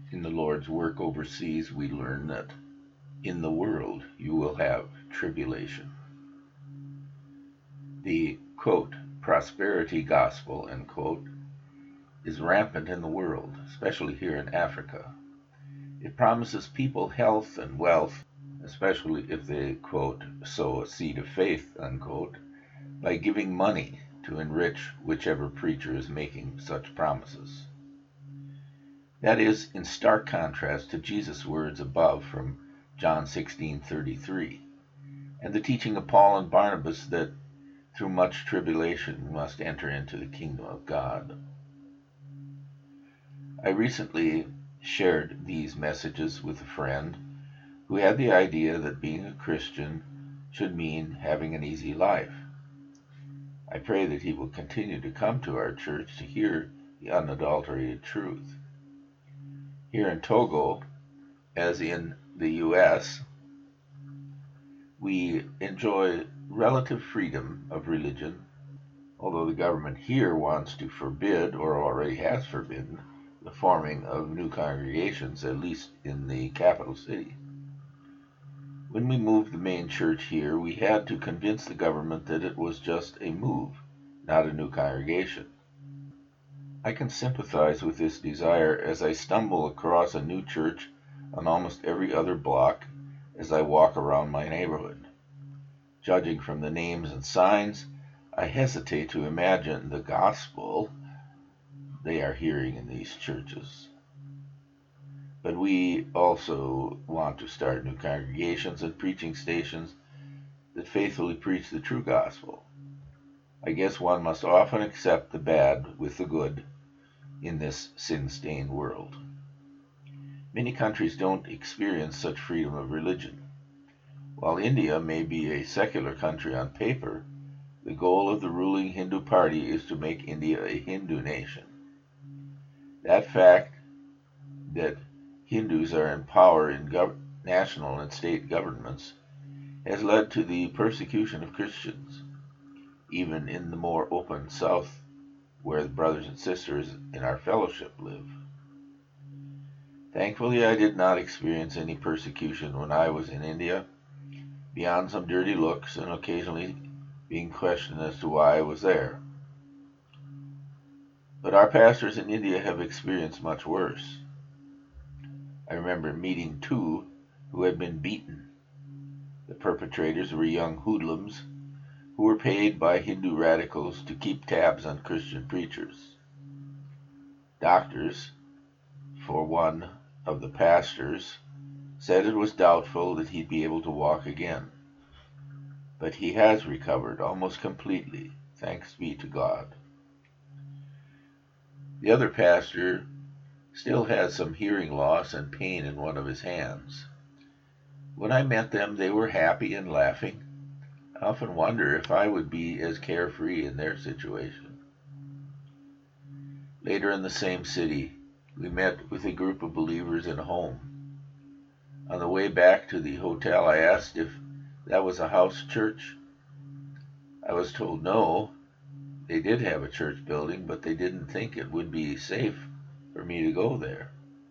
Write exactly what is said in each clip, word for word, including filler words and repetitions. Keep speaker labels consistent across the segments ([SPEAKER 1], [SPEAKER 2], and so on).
[SPEAKER 1] In the Lord's work overseas, we learn that in the world you will have tribulation. The, quote, prosperity gospel, end quote, is rampant in the world, especially here in Africa. It promises people health and wealth, especially if they, quote, sow a seed of faith, unquote, by giving money to enrich whichever preacher is making such promises. That is in stark contrast to Jesus' words above from John sixteen thirty-three, and the teaching of Paul and Barnabas that through much tribulation we must enter into the kingdom of God. I recently shared these messages with a friend who had the idea that being a Christian should mean having an easy life. I pray that he will continue to come to our church to hear the unadulterated truth. Here in Togo, as in the U S, we enjoy relative freedom of religion, although the government here wants to forbid, or already has forbidden, the forming of new congregations, at least in the capital city. When we moved the main church here, we had to convince the government that it was just a move, not a new congregation. I can sympathize with this desire as I stumble across a new church on almost every other block as I walk around my neighborhood. Judging from the names and signs, I hesitate to imagine the gospel they are hearing in these churches. But we also want to start new congregations and preaching stations that faithfully preach the true gospel. I guess one must often accept the bad with the good in this sin-stained world. Many countries don't experience such freedom of religion. While India may be a secular country on paper, the goal of the ruling Hindu party is to make India a Hindu nation. That fact that Hindus are in power in gov- national and state governments has led to the persecution of Christians, even in the more open South, where the brothers and sisters in our fellowship live. Thankfully, I did not experience any persecution when I was in India, beyond some dirty looks and occasionally being questioned as to why I was there. But our pastors in India have experienced much worse. I remember meeting two who had been beaten. The perpetrators were young hoodlums who were paid by Hindu radicals to keep tabs on Christian preachers. Doctors, for one of the pastors, said it was doubtful that he'd be able to walk again. But he has recovered almost completely, thanks be to God. The other pastor still has some hearing loss and pain in one of his hands. When I met them, they were happy and laughing. I often wonder if I would be as carefree in their situation. Later in the same city, we met with a group of believers in a home. On the way back to the hotel, I asked if that was a house church. I was told no, they did have a church building, but they didn't think it would be safe for me to go there.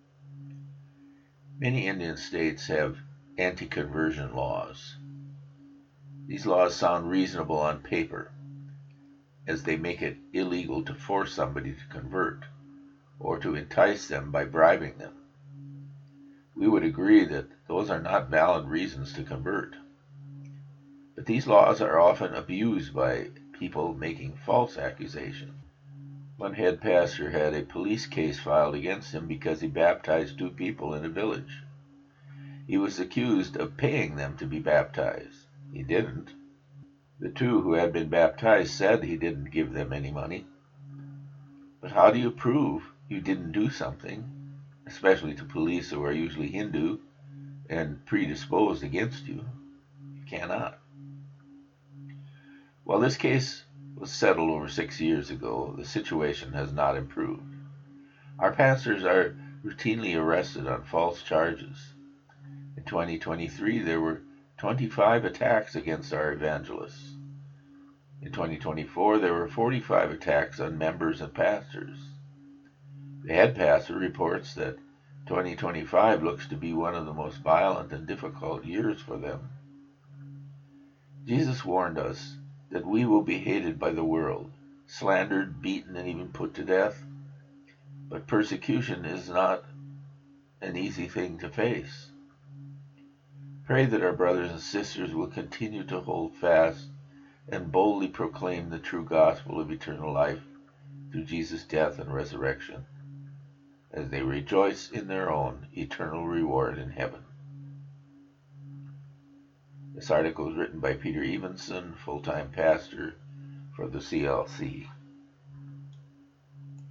[SPEAKER 1] Many Indian states have anti-conversion laws. These laws sound reasonable on paper, as they make it illegal to force somebody to convert, or to entice them by bribing them. We would agree that those are not valid reasons to convert. But these laws are often abused by people making false accusations. One head pastor had a police case filed against him because he baptized two people in a village. He was accused of paying them to be baptized. He didn't. The two who had been baptized said he didn't give them any money. But how do you prove you didn't do something, especially to police who are usually Hindu and predisposed against you? You cannot. While this case was settled over six years ago, the situation has not improved. Our pastors are routinely arrested on false charges. In twenty twenty-three, there were twenty-five attacks against our evangelists. In twenty twenty-four, there were forty-five attacks on members and pastors. The head pastor reports that twenty twenty-five looks to be one of the most violent and difficult years for them. Jesus warned us that we will be hated by the world, slandered, beaten, and even put to death. But persecution is not an easy thing to face. Pray that our brothers and sisters will continue to hold fast and boldly proclaim the true gospel of eternal life through Jesus' death and resurrection, as they rejoice in their own eternal reward in heaven. This article is written by Peter Evenson, full-time pastor for the C L C.